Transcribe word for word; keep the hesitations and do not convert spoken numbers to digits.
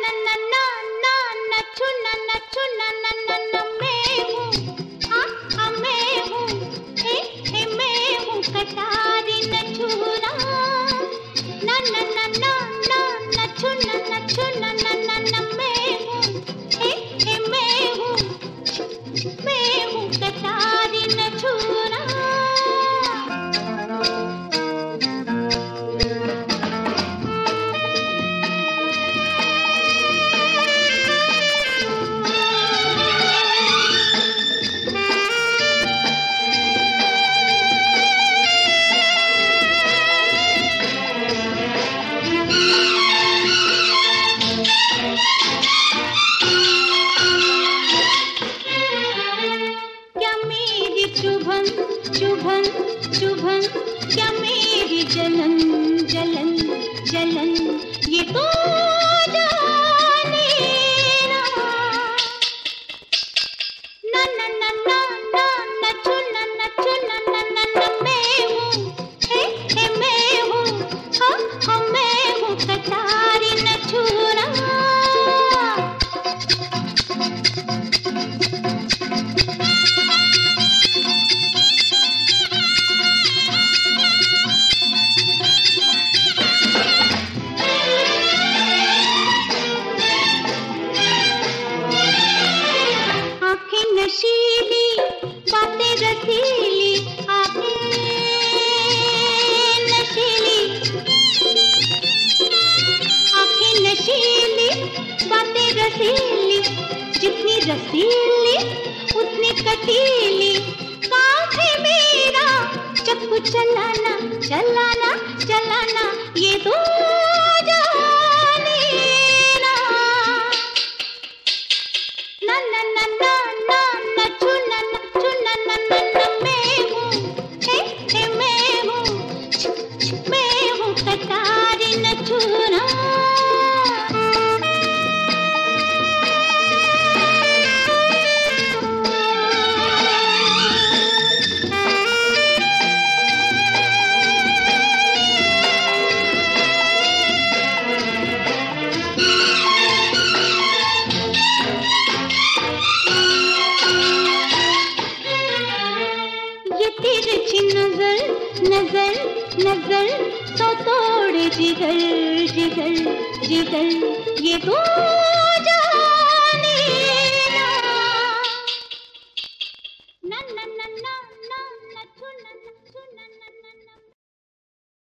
ना ना ना ना नचू ना नचू ना ना ना ना मैं हूँ हाँ हाँ मैं हूँ हे हे मैं हूँ कटारी नचूरा ना ना ना ना ना नचू ना नचू ना ना ना ना मैं हूँ हे हे मैं हूँ मैं हूँ कटारी नचूरा। चुभन चुभन चुभन क्या मेरी जलन जलन जलन ये तो जाने ना ना ना ना ना नचू ना नचू ना ना ना ना मैं हूँ हे हे मैं हूँ हाँ हाँ मैं हूँ कटारी नचूरा। नशीली बातें रसीली आंखें नशीली आंखें नशीली बातें रसीली जितनी रसीली उतनी कटीली काम है मेरा चक्कू चलाना चलाना चलाना ये तो जाने ना ना ना ना ना नचू ना नचू ना ना ना ना मैं हूँ हे हे मैं हूँ मैं हूँ कटारी नचूरा। तिरछी नजर नजर नजर तो तोड़े जिगर जिगर जिगर ये तो